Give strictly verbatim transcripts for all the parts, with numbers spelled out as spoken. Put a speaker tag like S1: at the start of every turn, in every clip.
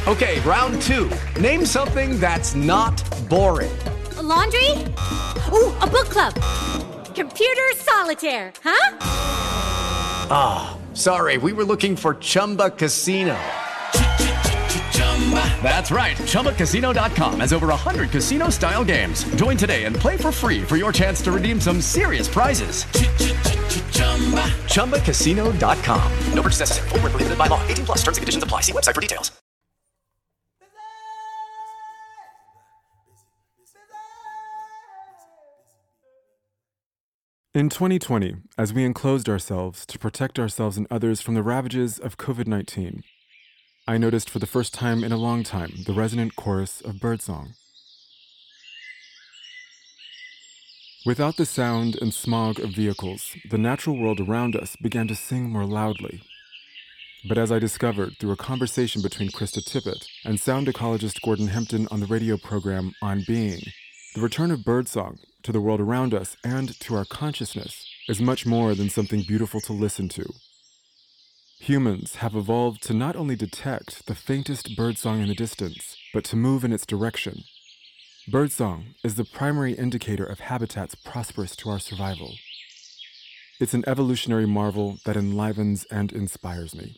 S1: Okay, round two. Name something that's not boring.
S2: A laundry? Ooh, a book club. Computer solitaire, huh?
S1: Ah, oh, sorry, we were looking for Chumba Casino. That's right, Chumba Casino dot com has over one hundred casino-style games. Join today and play for free for your chance to redeem some serious prizes. Chumba Casino dot com. No purchase necessary. Void where prohibited by law. eighteen plus. Terms and conditions apply. See website for details.
S3: In twenty twenty, as we enclosed ourselves to protect ourselves and others from the ravages of covid nineteen, I noticed for the first time in a long time the resonant chorus of birdsong. Without the sound and smog of vehicles, the natural world around us began to sing more loudly. But as I discovered through a conversation between Krista Tippett and sound ecologist Gordon Hempton on the radio program On Being, the return of birdsong to the world around us and to our consciousness is much more than something beautiful to listen to. Humans have evolved to not only detect the faintest birdsong in the distance, but to move in its direction. Birdsong is the primary indicator of habitats prosperous to our survival. It's an evolutionary marvel that enlivens and inspires me.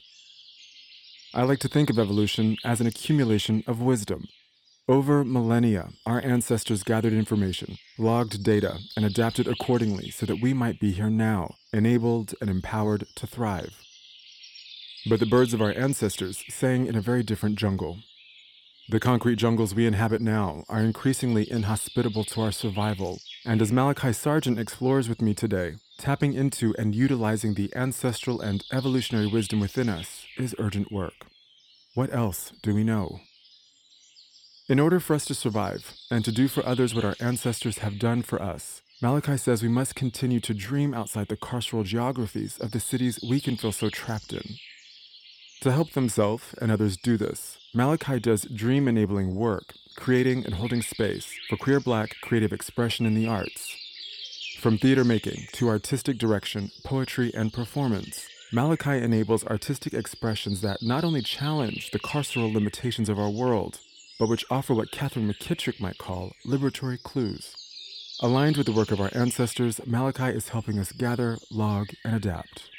S3: I like to think of evolution as an accumulation of wisdom. Over millennia, our ancestors gathered information, logged data, and adapted accordingly so that we might be here now, enabled and empowered to thrive. But the birds of our ancestors sang in a very different jungle. The concrete jungles we inhabit now are increasingly inhospitable to our survival, and as Malachi Sargent explores with me today, tapping into and utilizing the ancestral and evolutionary wisdom within us is urgent work. What else do we know? In order for us to survive and to do for others what our ancestors have done for us, Malachi says we must continue to dream outside the carceral geographies of the cities we can feel so trapped in. To help himself and others do this, Malachi does dream-enabling work, creating and holding space for queer Black creative expression in the arts. From theater making to artistic direction, poetry, and performance, Malachi enables artistic expressions that not only challenge the carceral limitations of our world, but which offer what Catherine McKittrick might call liberatory clues. Aligned with the work of our ancestors, Malachi is helping us gather, log, and adapt.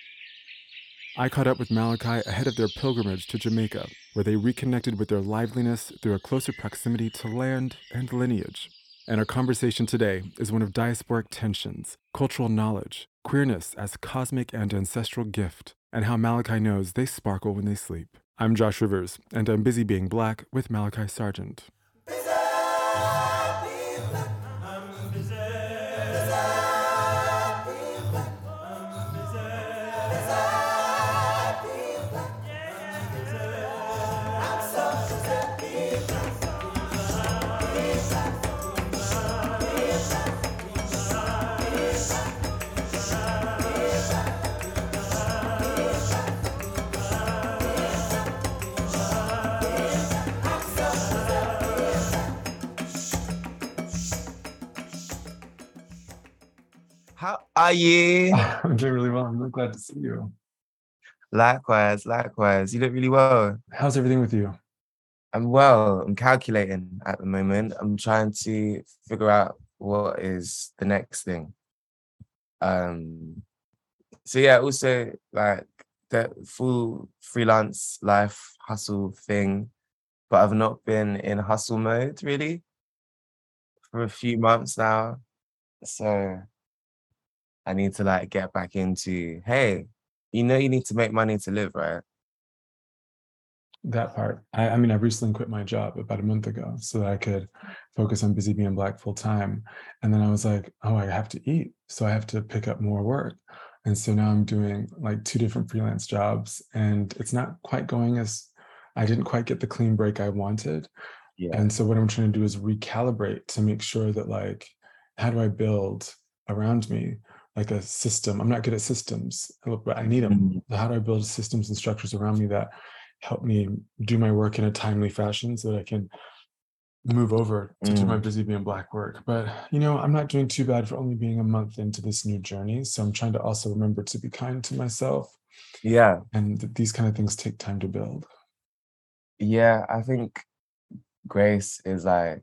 S3: I caught up with Malachi ahead of their pilgrimage to Jamaica, where they reconnected with their liveliness through a closer proximity to land and lineage. And our conversation today is one of diasporic tensions, cultural knowledge, queerness as cosmic and ancestral gift, and how Malachi knows they sparkle when they sleep. I'm Josh Rivers, and I'm busy being Black with Malachi Sargent.
S4: How are you?
S3: I'm doing really well. I'm really glad to see you.
S4: Likewise, likewise. You look really well.
S3: How's everything with you?
S4: I'm well. I'm calculating at the moment. I'm trying to figure out what is the next thing. Um. So yeah, also like the full freelance life hustle thing, but I've not been in hustle mode really for a few months now. So I need to like get back into, hey, you know you need to make money to live, right?
S3: That part. I, I mean, I recently quit my job about a month ago so that I could focus on busy being Black full time. And then I was like, oh, I have to eat. So I have to pick up more work. And so now I'm doing like two different freelance jobs, and it's not quite going as, I didn't quite get the clean break I wanted.
S4: Yeah.
S3: And so what I'm trying to do is recalibrate to make sure that like, how do I build around me like a system? I'm not good at systems, but I need them.
S4: Mm-hmm.
S3: How do I build systems and structures around me that help me do my work in a timely fashion so that I can move over to mm. do my busy being Black work? But, you know, I'm not doing too bad for only being a month into this new journey. So I'm trying to also remember to be kind to myself.
S4: Yeah.
S3: And th- these kind of things take time to build.
S4: Yeah, I think grace is like,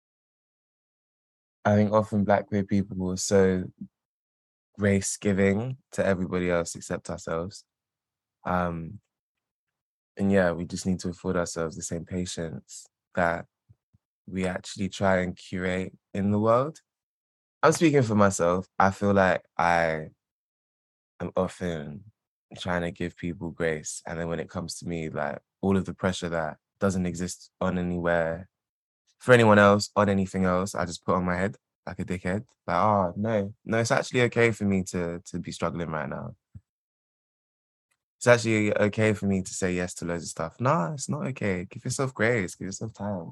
S4: I think often Black queer people are so grace giving to everybody else except ourselves. Um, and yeah, we just need to afford ourselves the same patience that we actually try and curate in the world. I'm speaking for myself. I feel like I am often trying to give people grace. And then when it comes to me, like all of the pressure that doesn't exist on anywhere for anyone else, on anything else, I just put on my head like a dickhead. Like, oh no, no, it's actually okay for me to to be struggling right now. It's actually okay for me to say yes to loads of stuff. No, it's not okay. Give yourself grace, give yourself time.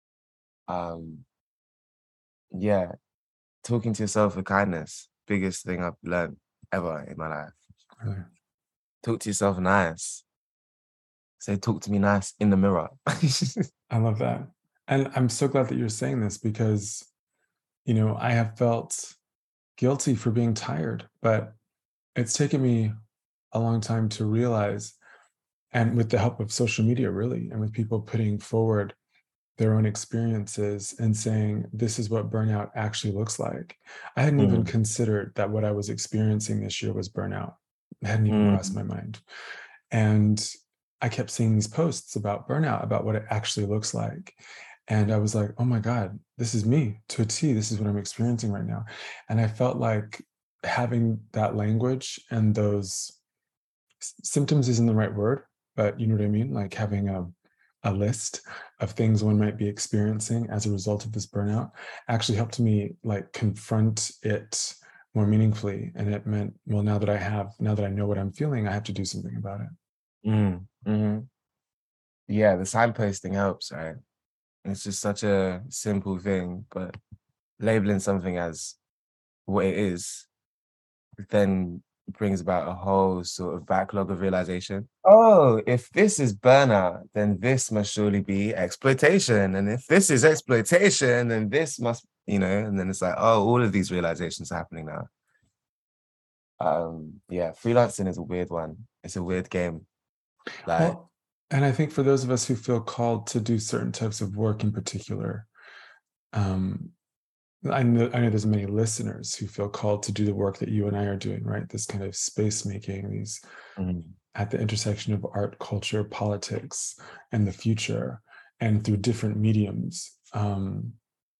S4: Um, yeah, talking to yourself with kindness, biggest thing I've learned ever in my life.
S3: Really.
S4: Talk to yourself nice. Say, talk to me nice in the mirror.
S3: I love that. And I'm so glad that you're saying this because, you know, I have felt guilty for being tired, but it's taken me a long time to realize, and with the help of social media, really, and with people putting forward their own experiences and saying, this is what burnout actually looks like. I hadn't even
S4: Mm,
S3: considered that what I was experiencing this year was burnout. It hadn't even crossed
S4: mm,
S3: my mind. And I kept seeing these posts about burnout, about what it actually looks like. And I was like, oh my God, this is me to a T. This is what I'm experiencing right now. And I felt like having that language and those s- symptoms isn't the right word, but you know what I mean? Like having a, a list of things one might be experiencing as a result of this burnout actually helped me like confront it more meaningfully. And it meant, well, now that I have, now that I know what I'm feeling, I have to do something about it.
S4: mm, mhm. Yeah, the signposting helps, right? It's just such a simple thing, but labeling something as what it is then brings about a whole sort of backlog of realization. Oh, if this is burnout, then this must surely be exploitation. And if this is exploitation, then this must, you know, and then it's like, oh, all of these realizations are happening now. Um, yeah, freelancing is a weird one. It's a weird game. Like,
S3: Well, and I think for those of us who feel called to do certain types of work in particular, um, I know I know there's many listeners who feel called to do the work that you and I are doing, right? This kind of space making, these
S4: mm,
S3: at the intersection of art, culture, politics, and the future, and through different mediums. Um,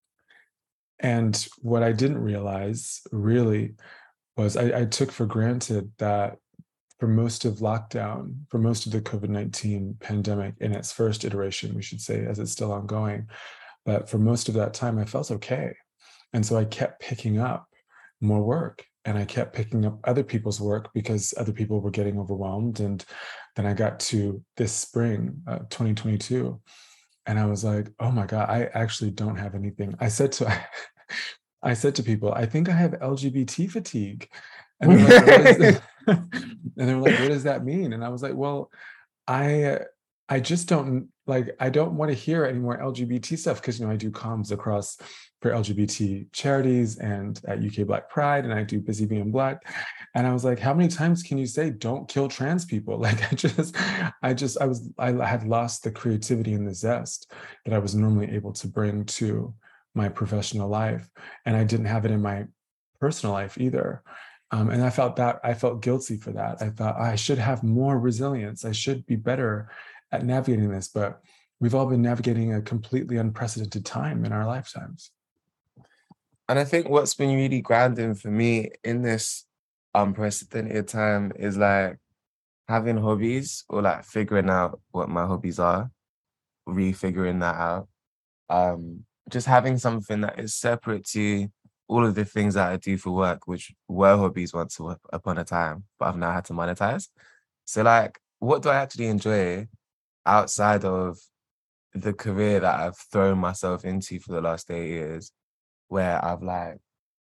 S3: and what I didn't realize really was I, I took for granted that for most of lockdown, for most of the COVID nineteen pandemic in its first iteration, we should say, as it's still ongoing, but for most of that time, I felt okay. And so I kept picking up more work and I kept picking up other people's work because other people were getting overwhelmed. And then I got to this spring, uh, twenty twenty-two, and I was like, oh my God, I actually don't have anything. I said to, I said to people, I think I have L G B T fatigue. And they're like, what is that? And they were like, what does that mean? And I was like, well, I uh, I just don't like I don't want to hear any more L G B T stuff because you know I do comms across for L G B T charities and at U K Black Pride and I do Busy Being Black. And I was like, how many times can you say don't kill trans people? Like I just I just I was I had lost the creativity and the zest that I was normally able to bring to my professional life. And I didn't have it in my personal life either. Um, and I felt that I felt guilty for that. I thought I should have more resilience. I should be better at navigating this. But we've all been navigating a completely unprecedented time in our lifetimes.
S4: and I think what's been really grounding for me in this unprecedented time is like having hobbies or like figuring out what my hobbies are, refiguring that out. Um, just having something that is separate to all of the things that I do for work, which were hobbies once upon a time, but I've now had to monetize. So like, what do I actually enjoy outside of the career that I've thrown myself into for the last eight years, where I've like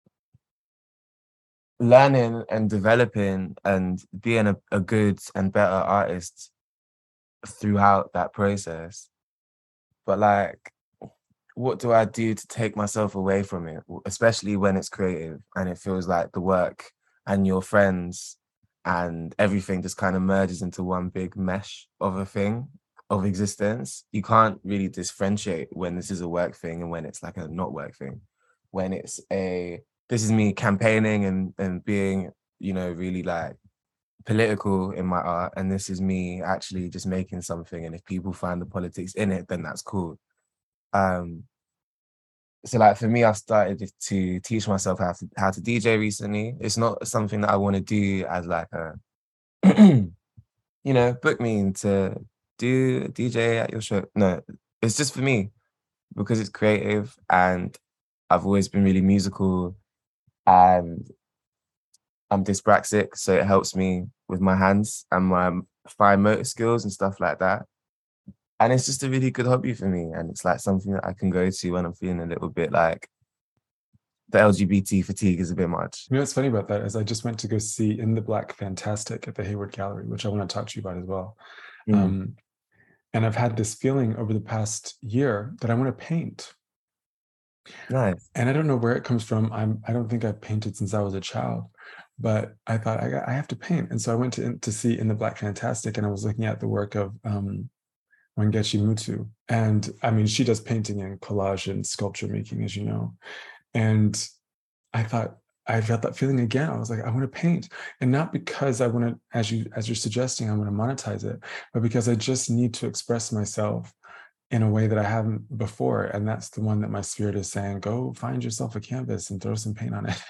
S4: learning and developing and being a, a good and better artist throughout that process. But like, what do I do to take myself away from it, especially when it's creative and it feels like the work and your friends and everything just kind of merges into one big mesh of a thing? of existence. You can't really differentiate when this is a work thing and when it's like a not work thing. When it's a, this is me campaigning and, and being, you know, really like political in my art, and this is me actually just making something. And if people find the politics in it, then that's cool. Um, so like for me, I've started to teach myself how to how to D J recently. It's not something that I want to do as like a, you know, book me to do a D J at your show. No, it's just for me because it's creative, and I've always been really musical, and I'm dyspraxic, so it helps me with my hands and my fine motor skills and stuff like that. And it's just a really good hobby for me. And it's like something that I can go to when I'm feeling a little bit like the L G B T fatigue is a bit much.
S3: You know what's funny about that is I just went to go see In the Black Fantastic at the Hayward Gallery, which I want to talk to you about as well. Mm. Um, and I've had this feeling over the past year that I want to paint.
S4: Nice.
S3: And I don't know where it comes from. I'm, I don't think I've painted since I was a child, but I thought I, got, I have to paint. And so I went to, to see In the Black Fantastic, and I was looking at the work of um, Wangechi Mutu. And I mean, she does painting and collage and sculpture making, as you know. And I thought, I felt that feeling again. I was like, I want to paint. And not because I want to, as you, as you're suggesting, I want to monetize it, but because I just need to express myself in a way that I haven't before. And that's the one that my spirit is saying, go find yourself a canvas and throw some paint on it.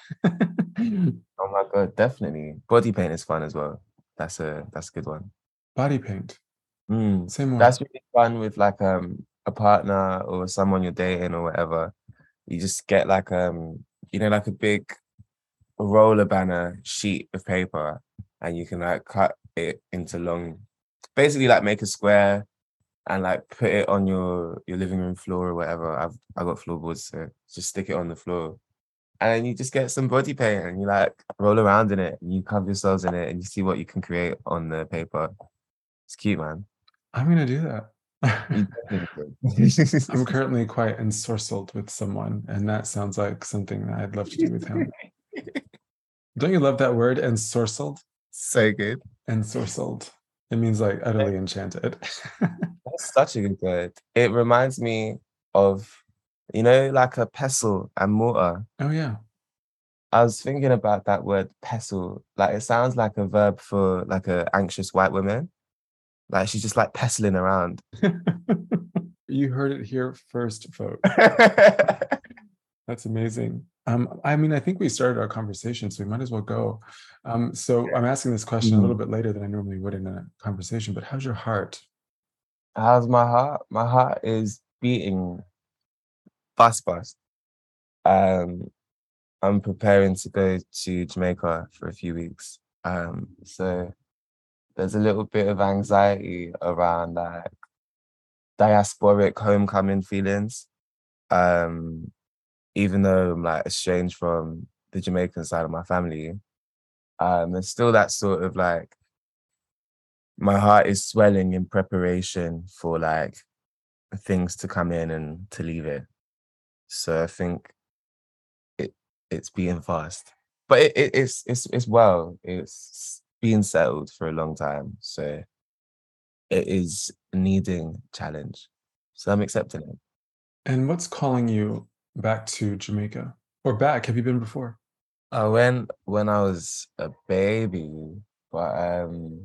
S4: Oh my God, definitely. Body paint is fun as well. That's a, that's a good one.
S3: Body paint.
S4: Mm.
S3: Same one.
S4: That's really fun with like um a partner or someone you're dating or whatever. You just get like, um, you know, like a big roller banner sheet of paper, and you can like cut it into long, basically like make a square and like put it on your, your living room floor or whatever. I've I got floorboards, so just stick it on the floor. And then you just get some body paint and you like roll around in it and you cover yourselves in it and you see what you can create on the paper. It's cute, man.
S3: I'm gonna do that. I'm currently quite ensorcelled with someone, and that sounds like something that I'd love to do with him. Don't you love that word, ensorcelled?
S4: So good.
S3: Ensorcelled. It means like utterly enchanted.
S4: That's such a good word. It reminds me of, you know, like a pestle and mortar.
S3: Oh yeah.
S4: I was thinking about that word pestle. Like it sounds like a verb for like a anxious white woman. Like she's just like pestling around.
S3: You heard it here first, folks. That's amazing. Um, I mean, I think we started our conversation, so we might as well go. Um, so I'm asking this question mm. a little bit later than I normally would in a conversation, but how's your heart?
S4: How's my heart? My heart is beating fast, fast. Um, I'm preparing to go to Jamaica for a few weeks. Um, so there's a little bit of anxiety around like diasporic homecoming feelings. Um, even though I'm like estranged from the Jamaican side of my family, um, there's still that sort of like, my heart is swelling in preparation for like things to come in and to leave it. So I think it it's being fast, but it, it it's it's it's well, it's been settled for a long time. So it is needing challenge. So I'm accepting it.
S3: And what's calling you back to Jamaica? Or back? Have you been before?
S4: I went when I was a baby, but um,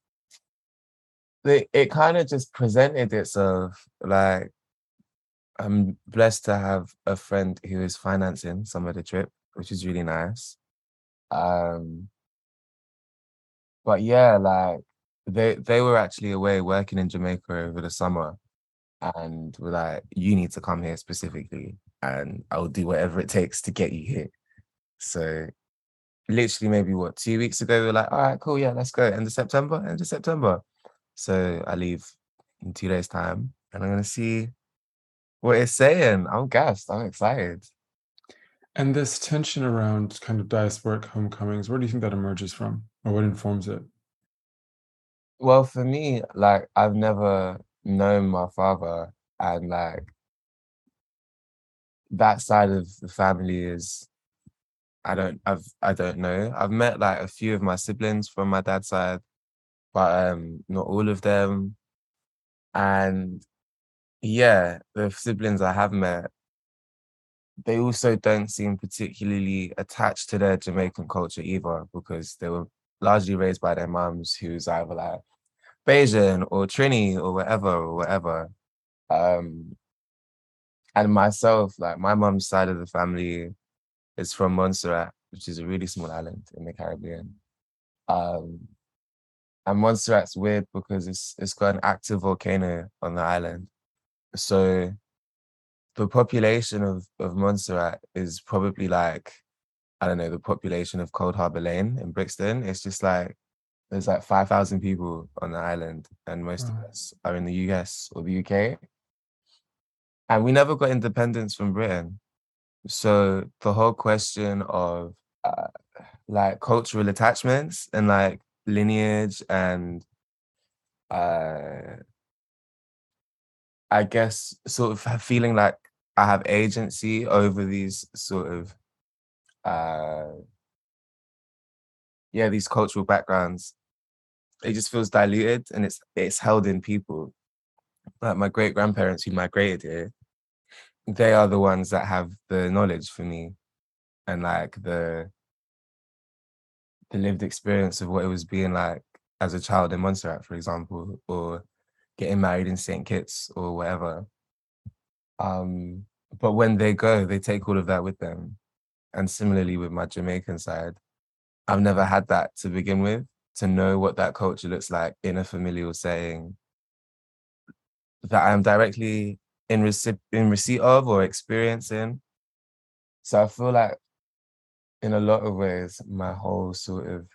S4: it, it kind of just presented itself. Like, I'm blessed to have a friend who is financing some of the trip, which is really nice. Um, but yeah, like they they were actually away working in Jamaica over the summer, and were like, "You need to come here specifically, and I'll do whatever it takes to get you here." So literally maybe what, two weeks ago, we were like, all right, cool, yeah, let's go. End of September, end of September. So I leave in two days' time and I'm gonna see what it's saying. I'm gassed, I'm excited.
S3: And this tension around kind of diasporic homecomings, where do you think that emerges from, or what informs it?
S4: Well, for me, like I've never known my father, and like that side of the family is, I don't, I've, I don't know. I've met like a few of my siblings from my dad's side, but um, not all of them. And yeah, the siblings I have met, they also don't seem particularly attached to their Jamaican culture either, because they were largely raised by their mums, who's either like Bayesian or Trini or whatever or whatever. Um, and myself, like my mum's side of the family is from Montserrat, which is a really small island in the Caribbean. Um, and Montserrat's weird because it's it's got an active volcano on the island. So the population of, of Montserrat is probably like, I don't know, the population of Cold Harbour Lane in Brixton. It's just like, there's like five thousand people on the island, and most of
S3: Wow.
S4: us are in the U S or the U K. And we never got independence from Britain. So the whole question of uh, like cultural attachments and like lineage and uh, I guess sort of feeling like I have agency over these sort of uh, yeah, these cultural backgrounds. It just feels diluted and it's it's held in people. Like my great grandparents who migrated here, they are the ones that have the knowledge for me and like the the lived experience of what it was being like as a child in Montserrat, for example, or getting married in Saint Kitts or whatever. Um, but when they go, they take all of that with them. And similarly with my Jamaican side, I've never had that to begin with, to know what that culture looks like in a familial setting that I'm directly in, receipt in receipt of or experiencing. So I feel like in a lot of ways, my whole sort of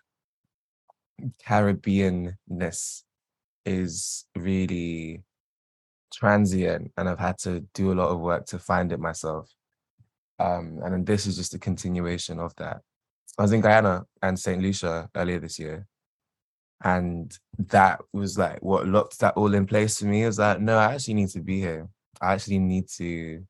S4: Caribbean-ness is really transient, and I've had to do a lot of work to find it myself. Um, and then this is just a continuation of that. I was in Guyana and Saint Lucia earlier this year, and that was like what locked that all in place for me. It was like, no, I actually need to be here. I actually need to,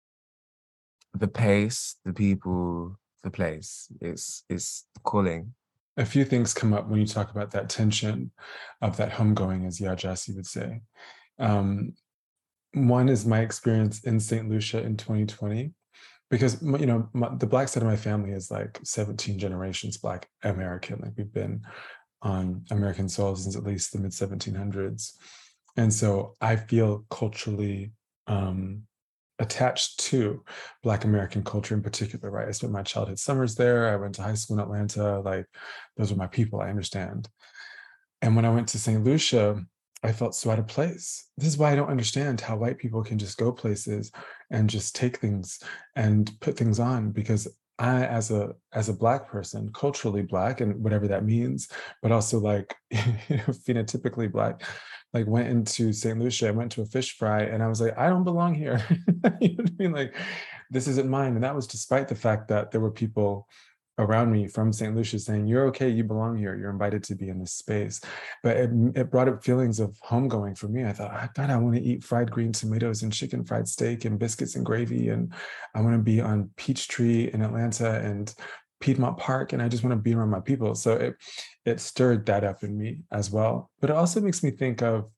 S4: the pace, the people, the place. It's it's calling.
S3: A few things come up when you talk about that tension of that homegoing, as Yaa Gyasi would say. Um, one is my experience in Saint Lucia in twenty twenty, because you know my, the Black side of my family is like seventeen generations Black American. Like we've been on American soil since at least the mid seventeen hundreds, and so I feel culturally um, attached to Black American culture in particular, right? I spent my childhood summers there. I went to high school in Atlanta. Like those are my people. I understand. And when I went to Saint Lucia, I felt so out of place. This is why I don't understand how white people can just go places and just take things and put things on, because I, as a as a Black person, culturally Black, and whatever that means, but also like you know, phenotypically Black, like went into Saint Lucia, I went to a fish fry, and I was like, I don't belong here. You know what I mean? Like, this isn't mine. And that was despite the fact that there were people around me from Saint Lucia saying, you're okay, you belong here, you're invited to be in this space. But it, it brought up feelings of homegoing for me. I thought, I thought I want to eat fried green tomatoes and chicken fried steak and biscuits and gravy. And I want to be on Peachtree in Atlanta and Piedmont Park, and I just want to be around my people. So it, it stirred that up in me as well. But it also makes me think of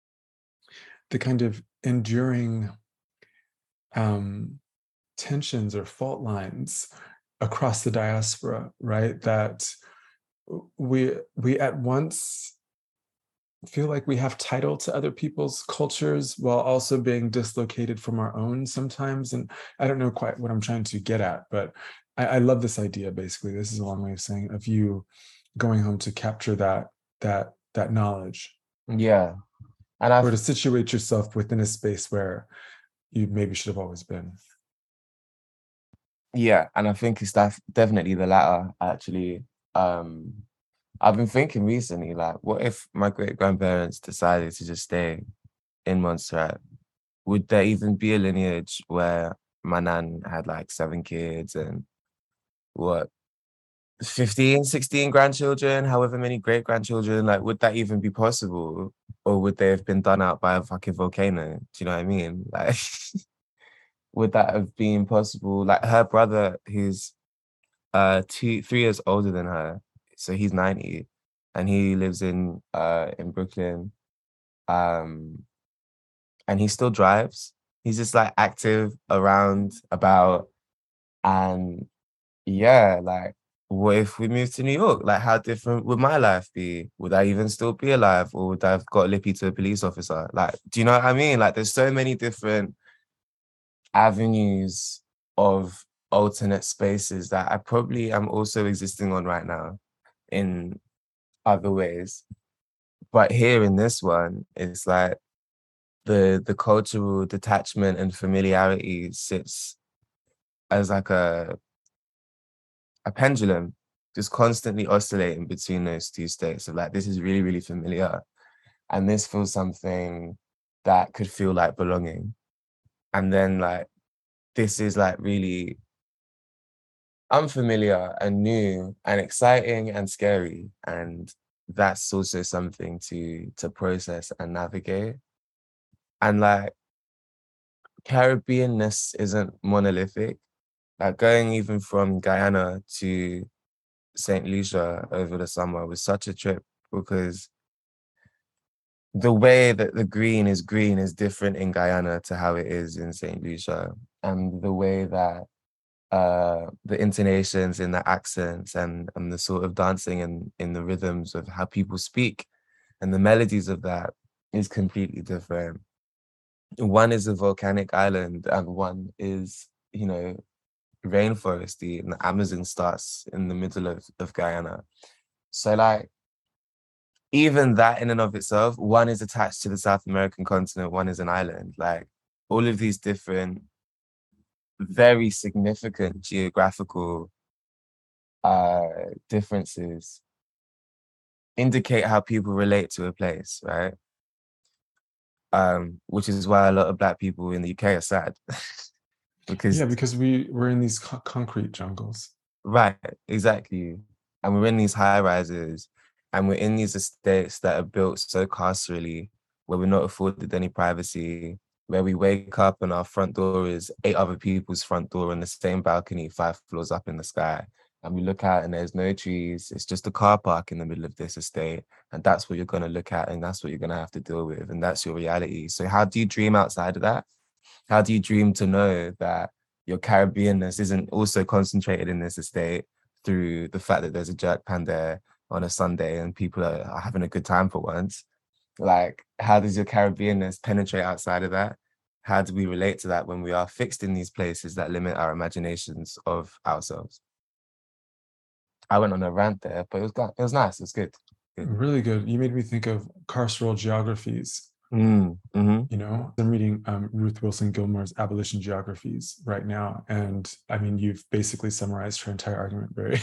S3: the kind of enduring um, tensions or fault lines across the diaspora, right? That we we at once feel like we have title to other people's cultures while also being dislocated from our own sometimes. And I don't know quite what I'm trying to get at, but I, I love this idea. Basically, this is a long way of saying of you going home to capture that that that knowledge,
S4: Yeah. And I
S3: or to situate yourself within a space where you maybe should have always been.
S4: Yeah, and I think it's def- definitely the latter, actually. Um, I've been thinking recently, like, what if my great grandparents decided to just stay in Montserrat? Would there even be a lineage where my nan had like seven kids and what, fifteen, sixteen grandchildren, however many great grandchildren? Like, would that even be possible? Or would they have been done out by a fucking volcano? Do you know what I mean? Like, would that have been possible? Like her brother, who's uh two, three years older than her, so he's ninety, and he lives in uh in Brooklyn. Um, and he still drives. He's just like active around about. And yeah, like, what if we moved to New York? Like, how different would my life be? Would I even still be alive, or would I have got lippy to a police officer? Like, do you know what I mean? Like, there's so many different avenues of alternate spaces that I probably am also existing on right now in other ways. But here in this one, it's like the the cultural detachment and familiarity sits as like a a pendulum, just constantly oscillating between those two states of like, this is really, really familiar. And this feels something that could feel like belonging. And then like, this is like really unfamiliar and new and exciting and scary. And that's also something to to process and navigate. And like, Caribbeanness isn't monolithic. Like, going even from Guyana to Saint Lucia over the summer was such a trip, because the way that the green is green is different in Guyana to how it is in Saint Lucia. And the way that uh, the intonations in the accents and, and the sort of dancing and in the rhythms of how people speak and the melodies of that is completely different. One is a volcanic island and one is, you know, rainforesty, and the Amazon starts in the middle of, of Guyana. So like, even that in and of itself, one is attached to the South American continent, one is an island. Like, all of these different, very significant geographical uh, differences indicate how people relate to a place, right? Um, which is why a lot of Black people in the U K are sad. because
S3: Yeah, because we we're in these co- concrete jungles.
S4: Right, exactly. And we're in these high rises and we're in these estates that are built so carcerally, where we're not afforded any privacy, where we wake up and our front door is eight other people's front door on the same balcony, five floors up in the sky. And we look out and there's no trees. It's just a car park in the middle of this estate. And that's what you're going to look at. And that's what you're going to have to deal with. And that's your reality. So how do you dream outside of that? How do you dream to know that your Caribbeanness isn't also concentrated in this estate through the fact that there's a jerk pan there on a Sunday and people are, are having a good time for once? Like, how does your Caribbeanness penetrate outside of that? How do we relate to that when we are fixed in these places that limit our imaginations of ourselves? I went on a rant there, but it was it was nice. It was good. good.
S3: Really good. You made me think of carceral geographies.
S4: Mm, mm-hmm.
S3: You know, I'm reading um, Ruth Wilson Gilmore's Abolition Geographies right now. And I mean, you've basically summarized her entire argument very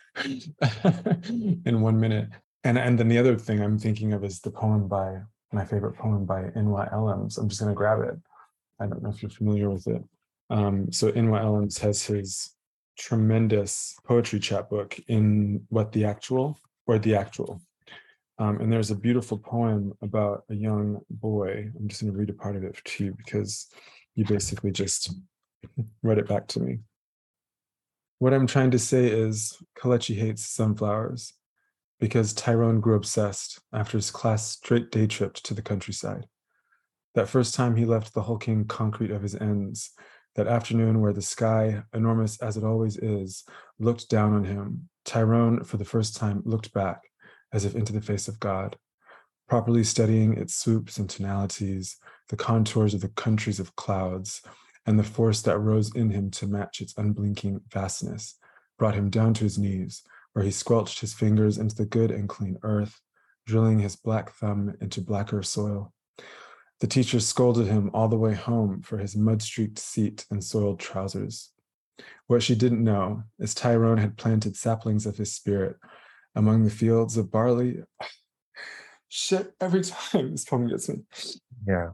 S3: in one minute. And, and then the other thing I'm thinking of is the poem by, my favorite poem by Inwa Ellams. I'm just going to grab it. I don't know if you're familiar with it. Um, so Inwa Ellams has his tremendous poetry chapbook in What the Actual, or The Actual. Um, and there's a beautiful poem about a young boy. I'm just going to read a part of it to you because you basically just read it back to me. What I'm trying to say is Kelechi hates sunflowers because Tyrone grew obsessed after his class straight day tripped to the countryside. That first time he left the hulking concrete of his ends, that afternoon where the sky, enormous as it always is, looked down on him, Tyrone, for the first time, looked back, as if into the face of God, properly studying its swoops and tonalities, the contours of the countries of clouds, and the force that rose in him to match its unblinking vastness, brought him down to his knees, where he squelched his fingers into the good and clean earth, drilling his black thumb into blacker soil. The teacher scolded him all the way home for his mud-streaked seat and soiled trousers. What she didn't know is Tyrone had planted saplings of his spirit among the fields of barley. Shit, every time this poem gets me.
S4: Yeah.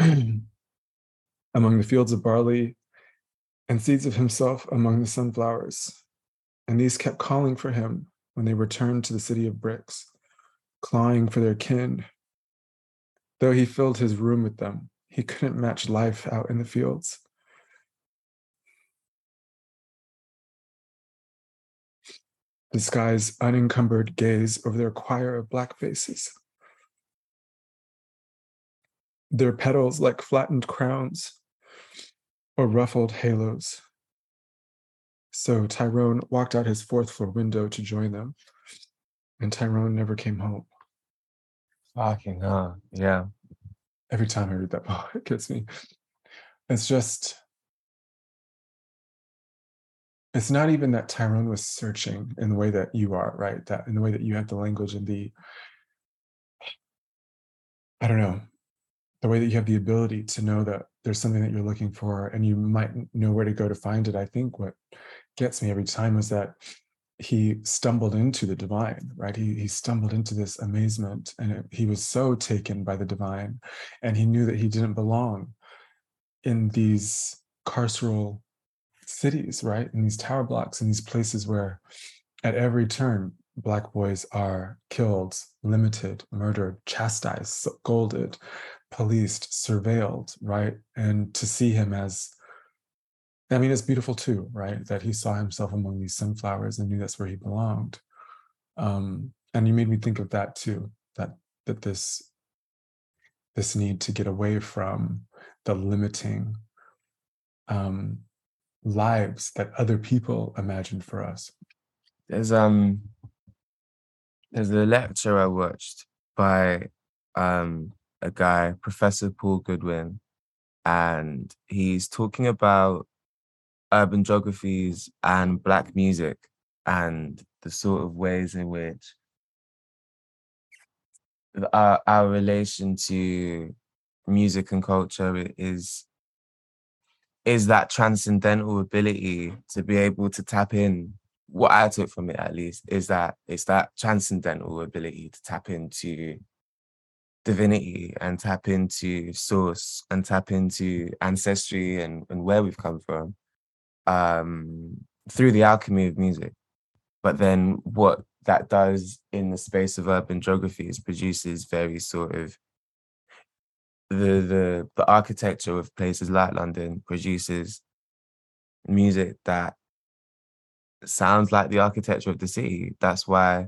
S3: Among the fields of barley and seeds of himself among the sunflowers. And these kept calling for him when they returned to the city of bricks, clawing for their kin. Though he filled his room with them, he couldn't match life out in the fields. The sky's unencumbered gaze over their choir of black faces. their petals like flattened crowns or ruffled halos. So Tyrone walked out his fourth floor window to join them, and Tyrone never came home.
S4: Fucking hell, yeah.
S3: Every time I read that poem, it gets me. It's just, it's not even that Tyrone was searching in the way that you are, right? That in the way that you have the language and the, I don't know, the way that you have the ability to know that there's something that you're looking for and you might know where to go to find it. I think what gets me every time was that he stumbled into the divine, right? He, he stumbled into this amazement, and it, he was so taken by the divine, and he knew that he didn't belong in these carceral cities, right? In these tower blocks, in these places where at every turn, Black boys are killed, limited, murdered, chastised, scolded, policed, surveilled, right? And to see him as, I mean, it's beautiful too, right? That he saw himself among these sunflowers and knew that's where he belonged. Um, and you made me think of that too, that that this, this need to get away from the limiting um, lives that other people imagined for us.
S4: There's um there's a lecture I watched by um a guy, Professor Paul Goodwin, and he's talking about urban geographies and Black music and the sort of ways in which our, our relation to music and culture is is that transcendental ability to be able to tap in. What I took from it, at least, is that it's that transcendental ability to tap into divinity and tap into source and tap into ancestry and, and where we've come from um, through the alchemy of music. But then what that does in the space of urban geography is produces very sort of the the the architecture of places like London produces music that sounds like the architecture of the city. That's why,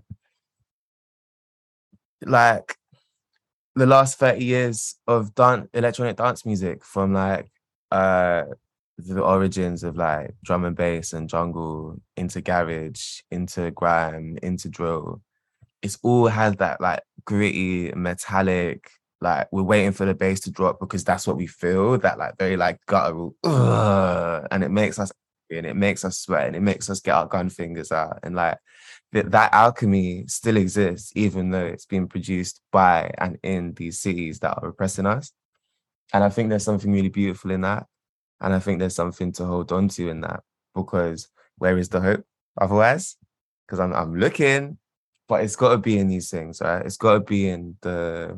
S4: like, the last thirty years of dance, electronic dance music, from like uh the origins of like drum and bass and jungle into garage, into grime, into drill, it's all has that like gritty, metallic, like we're waiting for the bass to drop because that's what we feel, that like very like guttural, ugh, and it makes us and it makes us sweat and it makes us get our gun fingers out. And like that, that alchemy still exists, even though it's being produced by and in these cities that are oppressing us. And I think there's something really beautiful in that. And I think there's something to hold on to in that, because where is the hope otherwise? Because I'm, I'm looking, but it's got to be in these things, right? It's got to be in the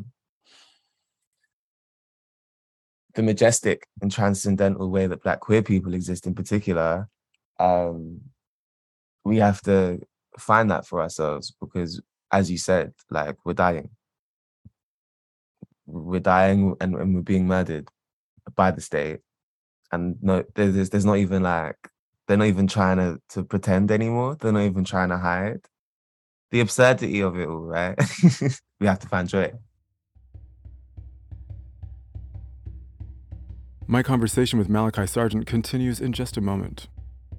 S4: the majestic and transcendental way that Black queer people exist in particular. Um, we have to find that for ourselves, because, as you said, like, we're dying. We're dying and, and we're being murdered by the state. And no, there's there's not even like, they're not even trying to, to pretend anymore. They're not even trying to hide the absurdity of it all, right? We have to find joy.
S3: My conversation with Malachi Sargent continues in just a moment.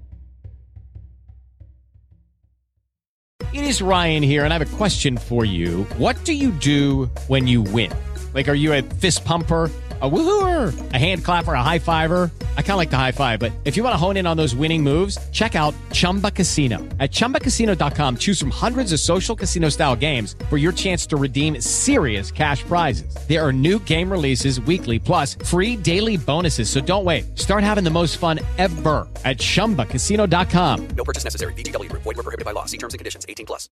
S5: It is Ryan here, and I have a question for you. What do you do when you win? Like, are you a fist pumper, a woohooer, a hand clapper, a high fiver? I kind of like the high five, but if you want to hone in on those winning moves, check out Chumba Casino. At chumba casino dot com, choose from hundreds of social casino-style games for your chance to redeem serious cash prizes. There are new game releases weekly, plus free daily bonuses. So don't wait. Start having the most fun ever at chumba casino dot com.
S6: No purchase necessary. V G W Group. Void where prohibited by law. See terms and conditions. eighteen plus.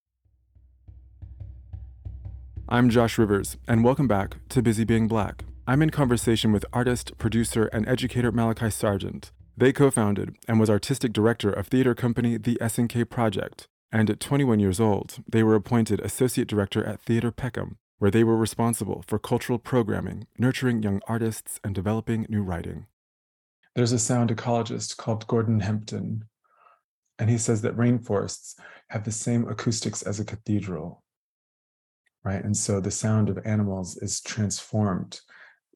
S3: I'm Josh Rivers, and welcome back to Busy Being Black. I'm in conversation with artist, producer, and educator Malachi Sargent. They co-founded and was artistic director of theater company The S N K Project, and at twenty-one years old, they were appointed associate director at Theater Peckham, where they were responsible for cultural programming, nurturing young artists, and developing new writing. There's a sound ecologist called Gordon Hempton, and he says that rainforests have the same acoustics as a cathedral, right? And so the sound of animals is transformed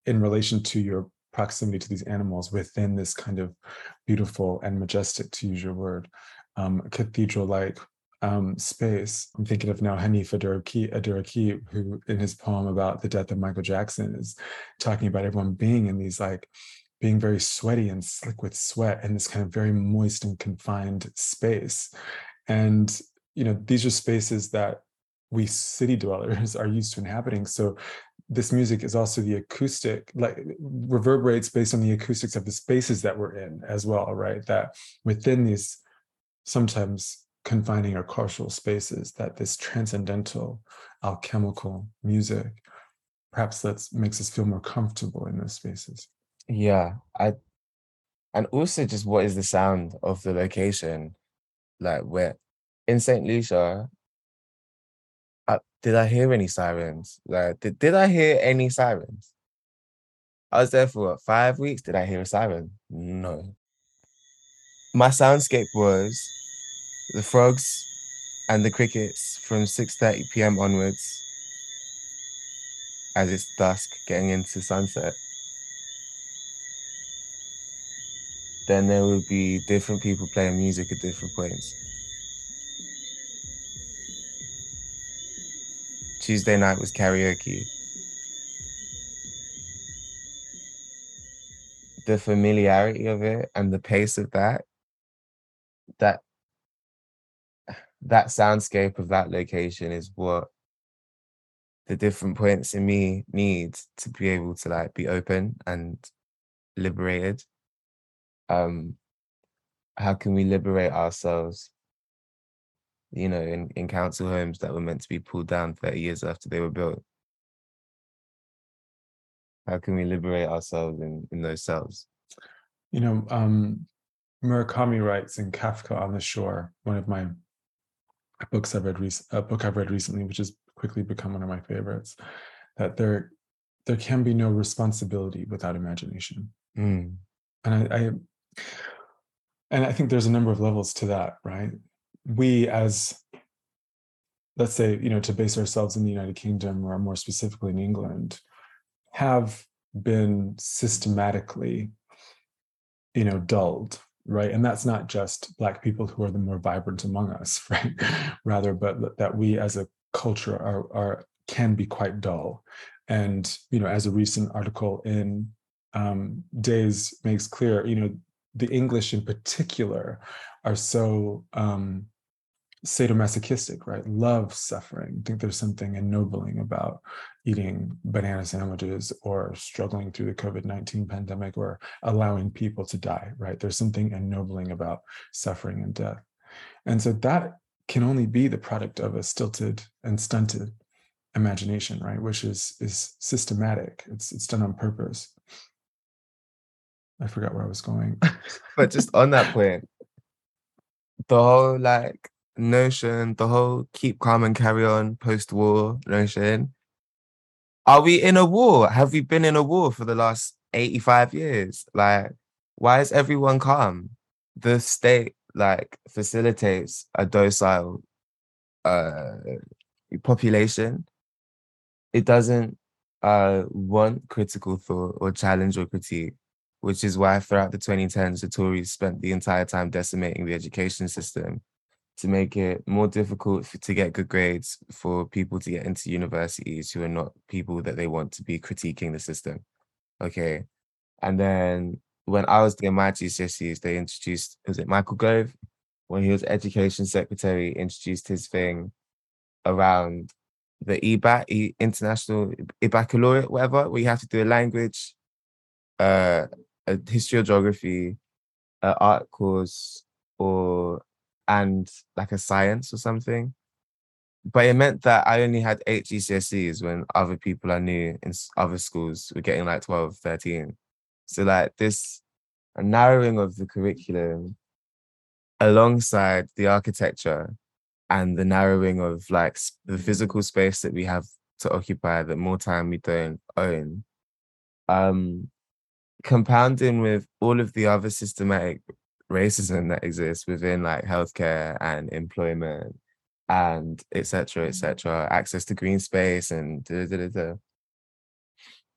S3: in relation to your proximity to these animals within this kind of beautiful and majestic, to use your word, um, cathedral-like um, space. I'm thinking of now Hanif Abdurraqib, who in his poem about the death of Michael Jackson is talking about everyone being in these like, being very sweaty and slick with sweat in this kind of very moist and confined space. And, you know, these are spaces that we city dwellers are used to inhabiting. So this music is also the acoustic, like reverberates based on the acoustics of the spaces that we're in as well, right? That within these sometimes confining or carceral spaces, that this transcendental alchemical music perhaps that makes us feel more comfortable in those spaces.
S4: Yeah, I and also just what is the sound of the location? Like where in Saint Lucia, uh, did I hear any sirens? Like did, did I hear any sirens? I was there for what, five weeks. Did I hear a siren? No. My soundscape was the frogs and the crickets from six thirty p m onwards as it's dusk getting into sunset. Then there would be different people playing music at different points. Tuesday night was karaoke. The familiarity of it and the pace of that, that that soundscape of that location is what the different points in me need to be able to like be open and liberated. Um, how can we liberate ourselves, you know, in, in council homes that were meant to be pulled down thirty years after they were built? How can we liberate ourselves in, in those cells?
S3: You know, um, Murakami writes in Kafka on the Shore, one of my books I've read, rec- a book I've read recently, which has quickly become one of my favorites, that there, there can be no responsibility without imagination.
S4: Mm.
S3: And I, I, and I think there's a number of levels to that, right? We as, let's say, you know, to base ourselves in the United Kingdom or more specifically in England, have been systematically, you know, dulled, right? And that's not just Black people who are the more vibrant among us, right? Rather, but that we as a culture are, are can be quite dull. And, you know, as a recent article in um, Days makes clear, you know, the English in particular are so um, sadomasochistic, right? Love suffering. I think there's something ennobling about eating banana sandwiches or struggling through the COVID nineteen pandemic or allowing people to die, right? There's something ennobling about suffering and death. And so that can only be the product of a stilted and stunted imagination, right? Which is is systematic. It's it's done on purpose. I forgot where I was going.
S4: But just on that point, the whole like notion, the whole keep calm and carry on post-war notion. Are we in a war? Have we been in a war for the last eighty-five years? Like, why is everyone calm? The state like facilitates a docile uh population. It doesn't uh want critical thought or challenge or critique, which is why throughout the twenty tens, the Tories spent the entire time decimating the education system to make it more difficult for, to get good grades for people to get into universities who are not people that they want to be critiquing the system. Okay. And then when I was doing my G C S Es, they introduced, was it Michael Gove? When he was education secretary, introduced his thing around the E B A C, e, International e Baccalaureate, whatever, where you have to do a language, uh, a history or geography, an art course, or and like a science or something. But it meant that I only had eight G C S Es when other people I knew in other schools were getting like twelve, thirteen. So like this a narrowing of the curriculum alongside the architecture and the narrowing of like the physical space that we have to occupy that more time we don't own. Um, compounding with all of the other systematic racism that exists within like healthcare and employment and et cetera, et cetera, access to green space and da, da, da, da.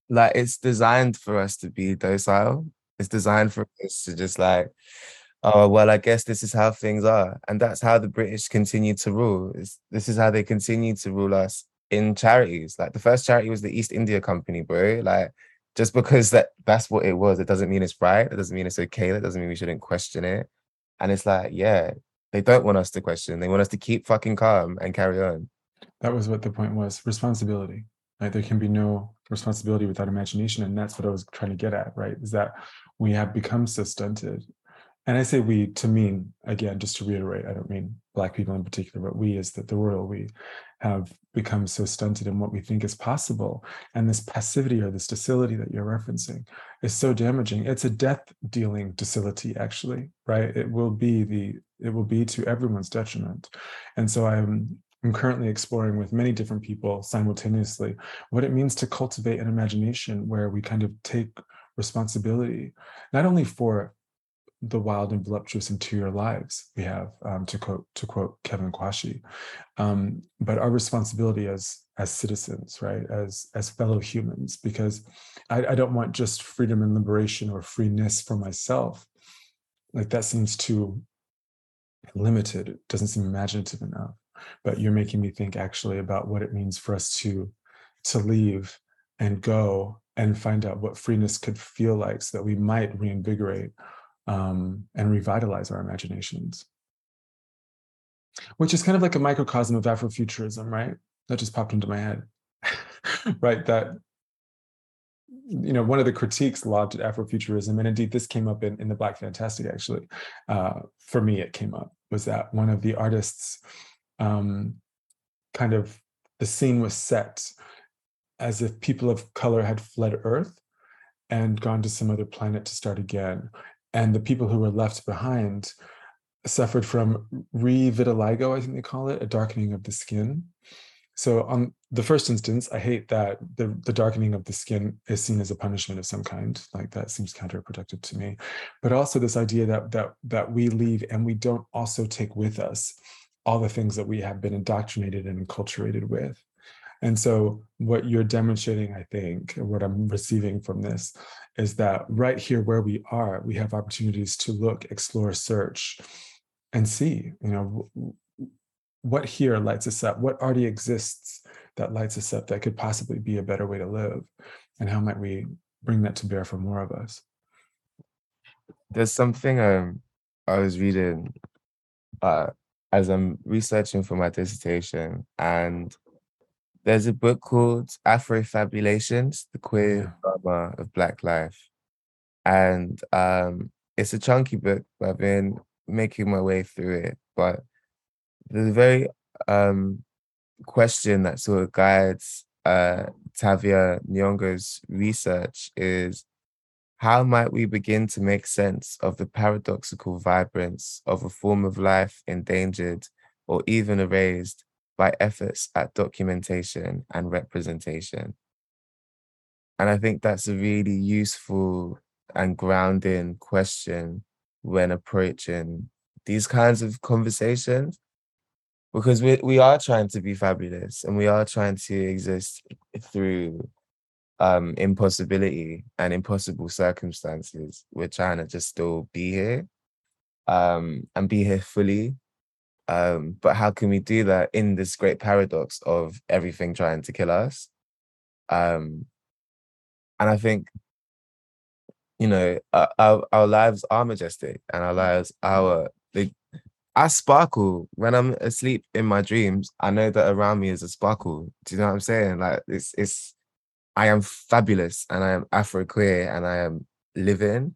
S4: like it's designed for us to be docile. It's designed for us to just like, oh well, I guess this is how things are, and that's how the British continue to rule. It's, this is how they continue to rule us in charities. Like the first charity was the East India Company, bro. Like just because that that's what it was, it doesn't mean it's right. It doesn't mean it's okay. That doesn't mean we shouldn't question it. And it's like, yeah, they don't want us to question. They want us to keep fucking calm and carry on.
S3: That was what the point was. Responsibility. Right? There can be no responsibility without imagination. And that's what I was trying to get at, right? Is that we have become so stunted. And I say we to mean, again, just to reiterate, I don't mean Black people in particular, but we as the, the royal we have become so stunted in what we think is possible. And this passivity or this docility that you're referencing is so damaging. It's a death-dealing docility, actually, right? It will be the it will be to everyone's detriment. And so I'm I'm currently exploring with many different people simultaneously what it means to cultivate an imagination where we kind of take responsibility, not only for the wild and voluptuous interior lives we have, um, to quote to quote Kevin Quashie, um, but our responsibility as as citizens, right, as as fellow humans, because I, I don't want just freedom and liberation or freeness for myself. Like that seems too limited. It doesn't seem imaginative enough. But you're making me think actually about what it means for us to to leave and go and find out what freeness could feel like, so that we might reinvigorate um, and revitalize our imaginations. Which is kind of like a microcosm of Afrofuturism, right? That just popped into my head, right? That, you know, one of the critiques lodged at Afrofuturism, and indeed this came up in, in the Black Fantastic, actually, uh, for me it came up, was that one of the artists, um, kind of, the scene was set as if people of color had fled Earth and gone to some other planet to start again. And the people who were left behind suffered from revitiligo, I think they call it, a darkening of the skin. So on the first instance, I hate that the, the darkening of the skin is seen as a punishment of some kind. Like that seems counterproductive to me. But also this idea that that that we leave and we don't also take with us all the things that we have been indoctrinated and enculturated with. And so what you're demonstrating, I think, and what I'm receiving from this, is that right here where we are, we have opportunities to look, explore, search, and see, you know, what here lights us up, what already exists that lights us up that could possibly be a better way to live, and how might we bring that to bear for more of us.
S4: There's something um, I was reading uh, as I'm researching for my dissertation, and there's a book called Afrofabulations, the queer drama of Black life. And um, it's a chunky book, but I've been making my way through it. But the very um, question that sort of guides uh, Tavia Nyong'o's research is, how might we begin to make sense of the paradoxical vibrance of a form of life endangered or even erased by efforts at documentation and representation? And I think that's a really useful and grounding question when approaching these kinds of conversations, because we, we are trying to be fabulous and we are trying to exist through um, impossibility and impossible circumstances. We're trying to just still be here um, and be here fully. Um, but how can we do that in this great paradox of everything trying to kill us? Um, and I think, you know, uh, our, our lives are majestic, and our lives, our, they, I sparkle when I'm asleep in my dreams. I know that around me is a sparkle. Do you know what I'm saying? Like it's, it's, I am fabulous, and I am Afro-queer, and I am living.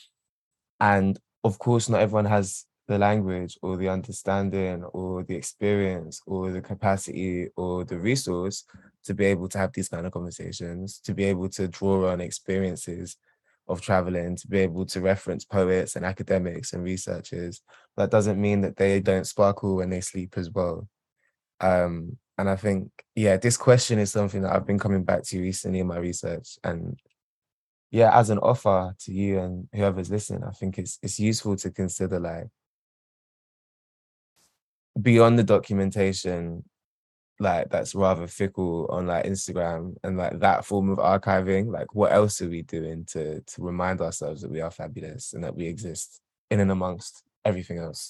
S4: And of course, not everyone has the language or the understanding or the experience or the capacity or the resource to be able to have these kind of conversations, to be able to draw on experiences of traveling, to be able to reference poets and academics and researchers. That doesn't mean that they don't sparkle when they sleep as well. Um, and I think, yeah, this question is something that I've been coming back to recently in my research. And yeah, as an offer to you and whoever's listening, I think it's it's useful to consider, like, beyond the documentation, like that's rather fickle on like Instagram and like that form of archiving. Like, what else are we doing to to remind ourselves that we are fabulous and that we exist in and amongst everything else?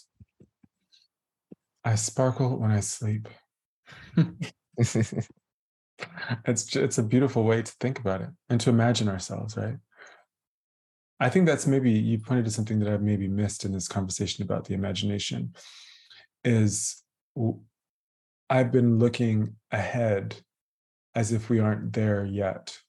S3: I sparkle when I sleep. It's it's a beautiful way to think about it and to imagine ourselves, right? I think that's maybe, you pointed to something that I've maybe missed in this conversation about the imagination, is w- I've been looking ahead as if we aren't there yet.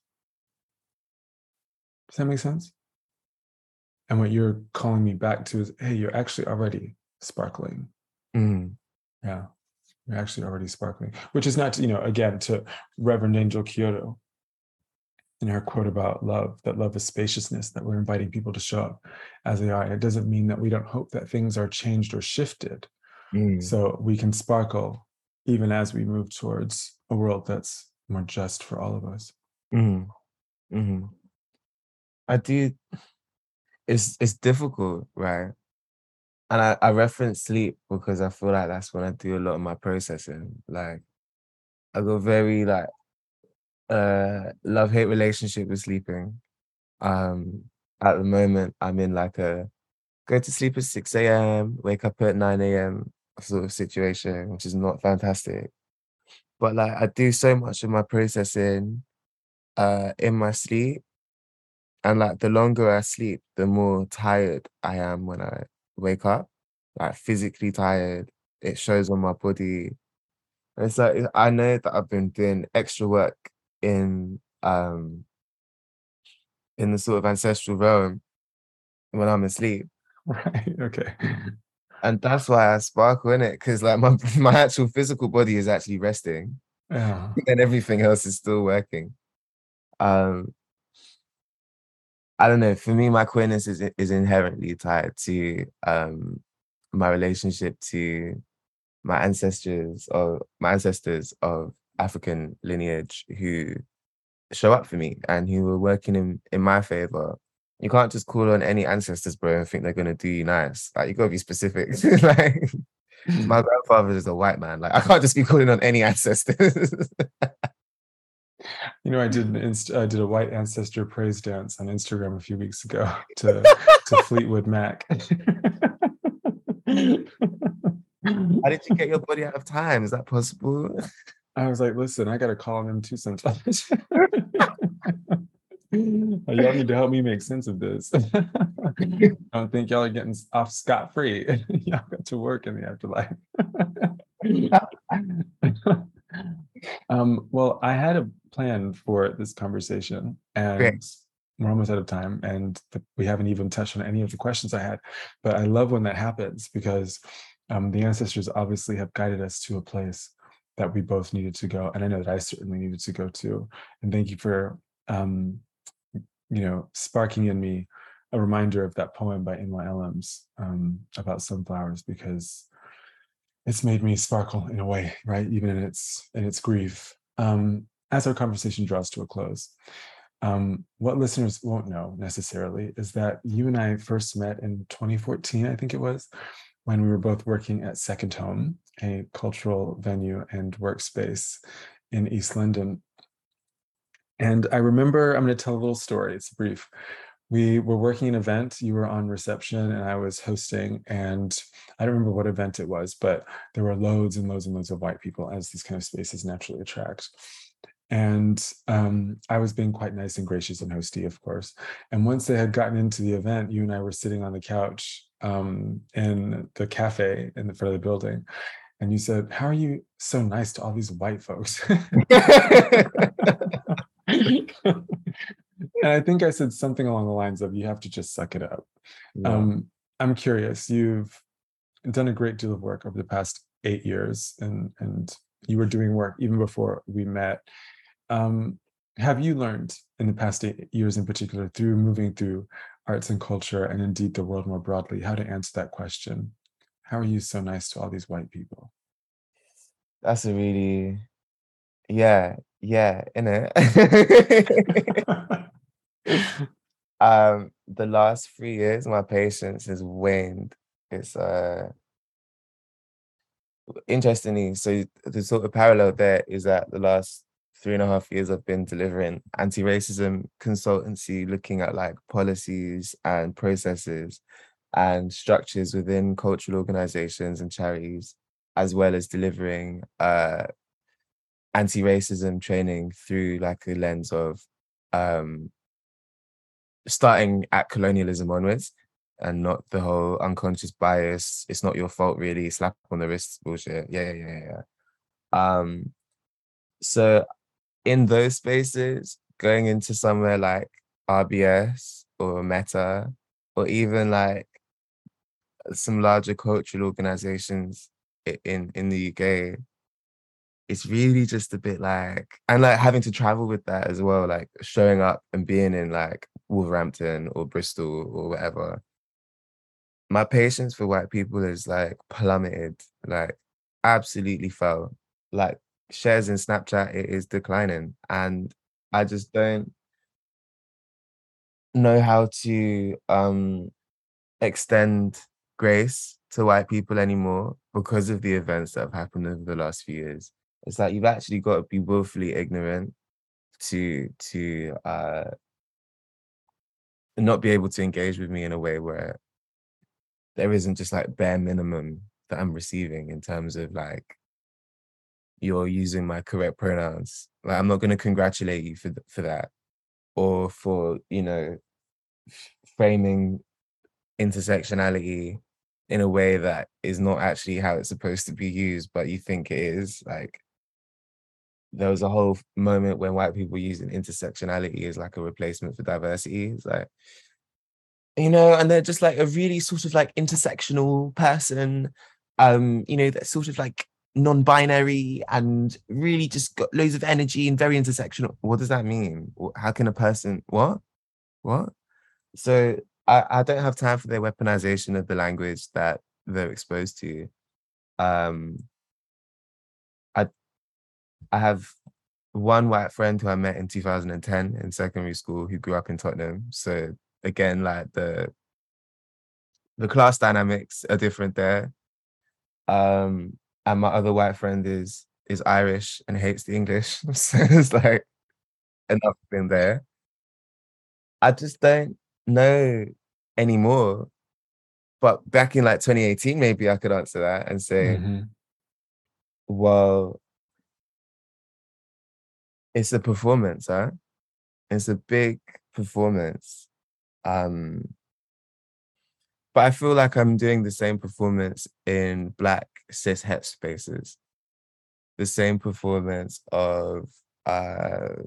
S3: Does that make sense? And what you're calling me back to is, hey, you're actually already sparkling.
S4: Mm.
S3: Yeah, you're actually already sparkling, which is not, you know, again, to Reverend Angel Kyoto in her quote about love, that love is spaciousness, that we're inviting people to show up as they are. It doesn't mean that we don't hope that things are changed or shifted.
S4: Mm.
S3: So we can sparkle even as we move towards a world that's more just for all of us.
S4: Mm. Mm-hmm. I do. It's it's difficult, right? And I, I reference sleep because I feel like that's when I do a lot of my processing. Like, I got very like uh love-hate relationship with sleeping. Um, at the moment, I'm in like a go to sleep at six a.m., wake up at nine a.m. sort of situation, which is not fantastic. But like, I do so much of my processing uh in my sleep, and like the longer I sleep, the more tired I am when I wake up, like physically tired. It shows on my body. And it's like I know that I've been doing extra work in um in the sort of ancestral realm when I'm asleep.
S3: Right. Okay.
S4: And that's why I sparkle in it, because like my my actual physical body is actually resting,
S3: Yeah.
S4: and everything else is still working. Um, I don't know. For me, my queerness is is inherently tied to um my relationship to my ancestors or my ancestors of African lineage who show up for me and who were working in in my favor. You can't just call on any ancestors, bro, and think they're gonna do you nice. Like, you gotta be specific. Like, my grandfather is a white man. Like, I can't just be calling on any ancestors.
S3: You know, I did an inst- I did a white ancestor praise dance on Instagram a few weeks ago to to Fleetwood Mac.
S4: How did you get your body out of time? Is that possible?
S3: I was like, listen, I gotta call on him too sometimes. Y'all need to help me make sense of this. I don't think y'all are getting off scot-free. Y'all got to work in the afterlife. um, well, I had a plan for this conversation, and
S4: Great.
S3: we're almost out of time, and the, we haven't even touched on any of the questions I had. But I love when that happens, because um, the ancestors obviously have guided us to a place that we both needed to go, and I know that I certainly needed to go to. And thank you for um, you know, sparking in me a reminder of that poem by Inwa Ellams um, about sunflowers, because it's made me sparkle in a way, right? Even in its in its grief. Um, as our conversation draws to a close, um, what listeners won't know necessarily is that you and I first met in twenty fourteen, I think it was, when we were both working at Second Home, a cultural venue and workspace in East London. And I remember, I'm going to tell a little story. It's brief. We were working an event. You were on reception and I was hosting. And I don't remember what event it was, but there were loads and loads and loads of white people, as these kind of spaces naturally attract. And um, I was being quite nice and gracious and hosty, of course. And once they had gotten into the event, you and I were sitting on the couch um, in the cafe in the front of the building. And you said, "How are you so nice to all these white folks?" And I think I said something along the lines of, "You have to just suck it up."
S4: Yeah.
S3: Um, I'm curious, you've done a great deal of work over the past eight years, and, and you were doing work even before we met. Um, have you learned in the past eight years in particular, through moving through arts and culture and indeed the world more broadly, how to answer that question? How are you so nice to all these white people?
S4: That's a really, yeah, yeah, innit? um, the last three years, my patience has waned. It's uh, interestingly, so the sort of parallel there is that the last three and a half years I've been delivering anti-racism consultancy, looking at like policies and processes and structures within cultural organizations and charities, as well as delivering uh, anti-racism training through like a lens of um, starting at colonialism onwards, and not the whole unconscious bias, it's not your fault really, slap on the wrist bullshit. Yeah, yeah, yeah, yeah. Um, so in those spaces, going into somewhere like R B S or Meta, or even like some larger cultural organizations i- in in the U K, it's really just a bit like, and like having to travel with that as well, like showing up and being in like Wolverhampton or Bristol or whatever. My patience for white people is like plummeted, like absolutely fell. Like shares in Snapchat, it is declining. And I just don't know how to um extend grace to white people anymore because of the events that have happened over the last few years. It's like you've actually got to be willfully ignorant to to uh not be able to engage with me in a way where there isn't just like bare minimum that I'm receiving in terms of like you're using my correct pronouns. Like I'm not going to congratulate you for th- for that, or for, you know, f- framing intersectionality in a way that is not actually how it's supposed to be used, but you think it is. Like there was a whole f- moment when white people using intersectionality as like a replacement for diversity. It's like, you know, and they're just like a really sort of like intersectional person, um, you know, that's sort of like non-binary and really just got loads of energy and very intersectional. What does that mean? Wh- How can a person, what? What? So I, I don't have time for their weaponization of the language that they're exposed to. Um, I I have one white friend who I met in two thousand ten in secondary school who grew up in Tottenham. So again, like the the class dynamics are different there. Um, and my other white friend is is Irish and hates the English. So it's like enough been there. I just don't know anymore. But back in like twenty eighteen, maybe I could answer that and say,
S3: Mhm.
S4: well, it's a performance, huh? It's a big performance. Um, but I feel like I'm doing the same performance in Black cis het spaces. The same performance of uh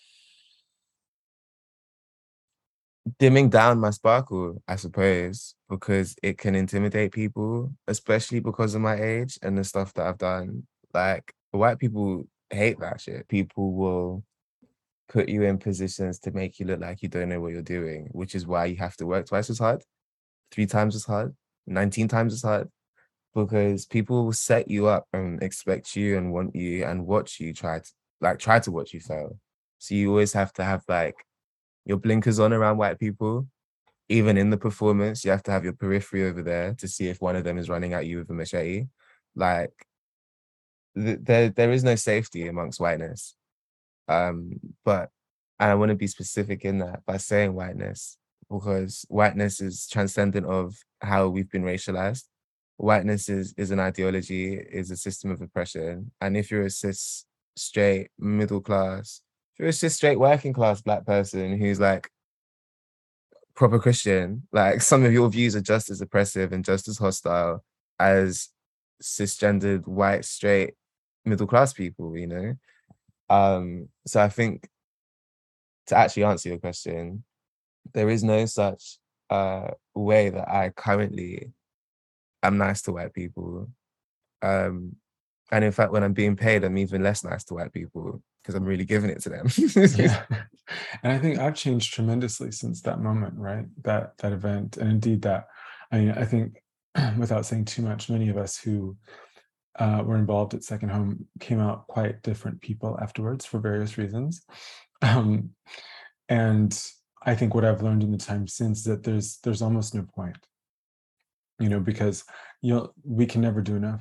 S4: dimming down my sparkle, I suppose, because it can intimidate people, especially because of my age and the stuff that I've done. Like white people hate that shit. People will put you in positions to make you look like you don't know what you're doing, which is why you have to work twice as hard, three times as hard, nineteen times as hard, because people will set you up and expect you and want you and watch you try to like try to watch you fail. So you always have to have like your blinkers on around white people. Even in the performance, you have to have your periphery over there to see if one of them is running at you with a machete. Like th- there, there is no safety amongst whiteness. Um, but and I want to be specific in that by saying whiteness, because whiteness is transcendent of how we've been racialized. Whiteness is is an ideology, is a system of oppression. And if you're a cis, straight, middle class, if you're a cis, straight, working class black person who's like proper Christian, like some of your views are just as oppressive and just as hostile as cisgendered, white, straight, middle class people, you know? Um, so I think to actually answer your question, there is no such uh way that I currently am nice to white people. Um, and in fact, when I'm being paid, I'm even less nice to white people because I'm really giving it to them.
S3: Yeah. And I think I've changed tremendously since that moment, right? That that event. And indeed that, I mean, I think without saying too much, many of us who uh, were involved at Second Home came out quite different people afterwards for various reasons. Um, and I think what I've learned in the time since is that there's there's almost no point, you know, because you know we can never do enough.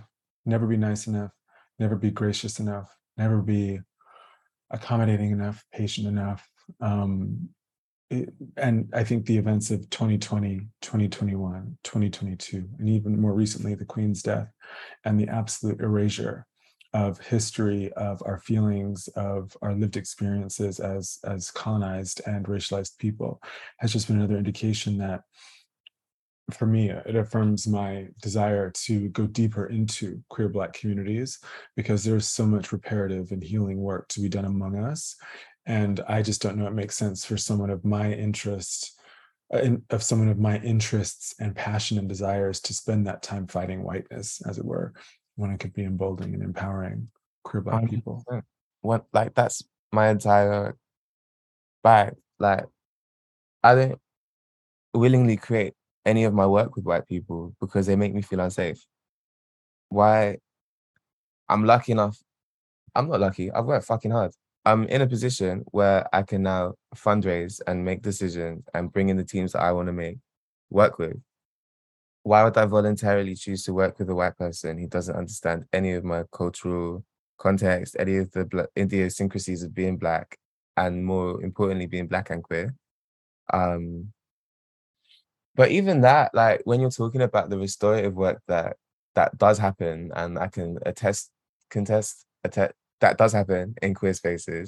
S3: never be nice enough, never be gracious enough, never be accommodating enough, patient enough. Um, it, and I think the events of twenty twenty, twenty twenty-one, twenty twenty-two, and even more recently, the Queen's death and the absolute erasure of history, of our feelings, of our lived experiences as, as colonized and racialized people has just been another indication that, for me, it affirms my desire to go deeper into queer Black communities, because there's so much reparative and healing work to be done among us. And I just don't know it makes sense for someone of my interest, uh, in, of someone of my interests and passion and desires to spend that time fighting whiteness, as it were, when it could be emboldening and empowering queer Black people.
S4: What, like, that's my entire bag. Like, I don't willingly create any of my work with white people because they make me feel unsafe. Why? I'm lucky enough. I'm not lucky. I've worked fucking hard. I'm in a position where I can now fundraise and make decisions and bring in the teams that I want to make work with. Why would I voluntarily choose to work with a white person who doesn't understand any of my cultural context, any of the bla- idiosyncrasies of being Black, and more importantly, being Black and queer? Um, but even that, like, when you're talking about the restorative work that that does happen, and I can attest, contest, attest, that does happen in queer spaces,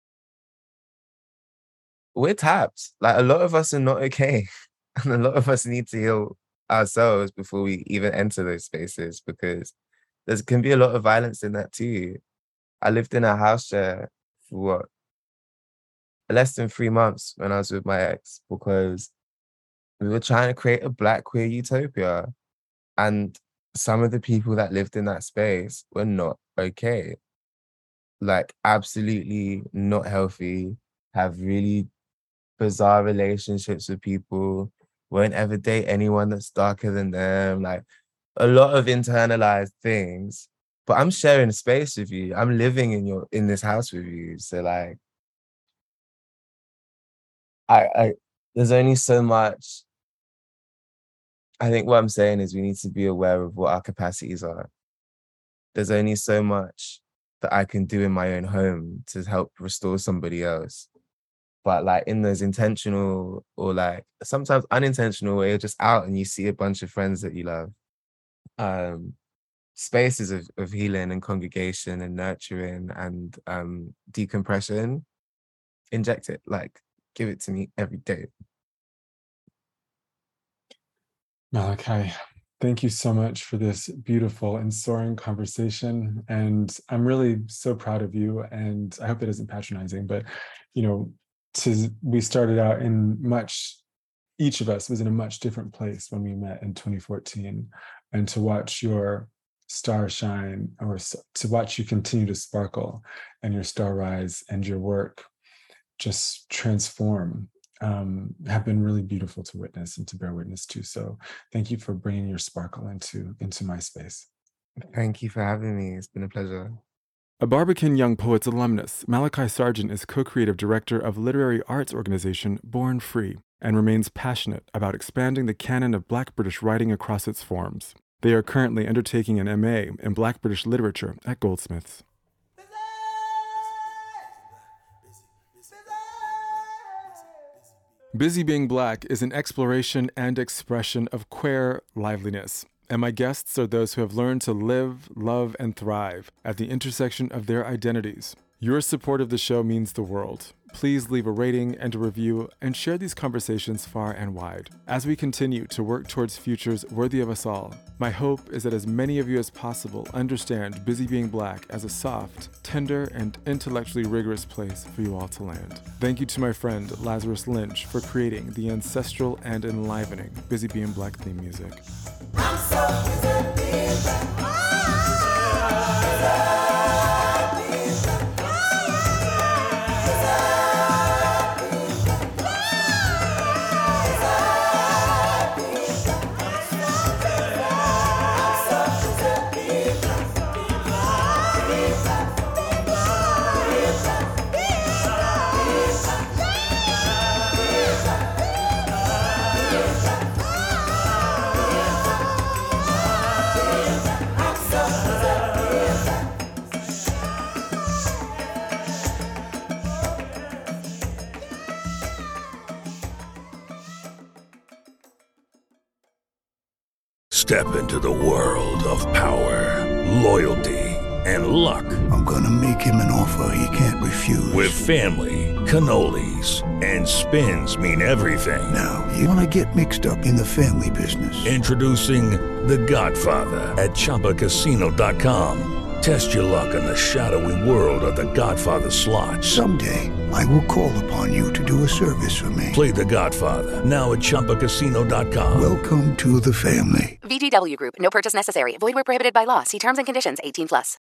S4: we're tapped. Like, a lot of us are not okay. And a lot of us need to heal ourselves before we even enter those spaces, because there can be a lot of violence in that too. I lived in a house share for what? Less than three months when I was with my ex, because we were trying to create a Black queer utopia. And some of the people that lived in that space were not okay. Like, absolutely not healthy, have really bizarre relationships with people, won't ever date anyone that's darker than them, like a lot of internalized things. But I'm sharing a space with you. I'm living in your in this house with you. So like, I, I there's only so much. I think what I'm saying is we need to be aware of what our capacities are. There's only so much that I can do in my own home to help restore somebody else. But like in those intentional or like sometimes unintentional where you're just out and you see a bunch of friends that you love, um, spaces of, of healing and congregation and nurturing and um, decompression, inject it, like give it to me every day.
S3: Malachi, thank you so much for this beautiful and soaring conversation. And I'm really so proud of you. And I hope that isn't patronizing, but, you know, to, we started out in much, each of us was in a much different place when we met in twenty fourteen. And to watch your star shine, or to watch you continue to sparkle and your star rise and your work just transform, Um, have been really beautiful to witness and to bear witness to. So thank you for bringing your sparkle into, into my space.
S4: Thank you for having me. It's been a pleasure.
S3: A Barbican Young Poets alumnus, Malachi Sargent is co-creative director of literary arts organization Born Free and remains passionate about expanding the canon of Black British writing across its forms. They are currently undertaking an M A in Black British literature at Goldsmiths. Busy Being Black is an exploration and expression of queer liveliness, and my guests are those who have learned to live, love, and thrive at the intersection of their identities. Your support of the show means the world. Please leave a rating and a review and share these conversations far and wide as we continue to work towards futures worthy of us all. My hope is that as many of you as possible understand Busy Being Black as a soft, tender, and intellectually rigorous place for you all to land. Thank you to my friend Lazarus Lynch for creating the ancestral and enlivening Busy Being Black theme music. I'm so busy being black.
S7: Step into the world of power, loyalty, and luck.
S8: I'm gonna make him an offer he can't refuse.
S7: With family, cannolis, and spins mean everything.
S8: Now, you wanna get mixed up in the family business.
S7: Introducing The Godfather at Chumba Casino dot com. Test your luck in the shadowy world of The Godfather slot.
S8: Someday, I will call upon you to do a service for me.
S7: Play The Godfather, now at Chumba Casino dot com.
S8: Welcome to the family.
S9: V G W Group. No purchase necessary. Void where prohibited by law. See terms and conditions. eighteen plus.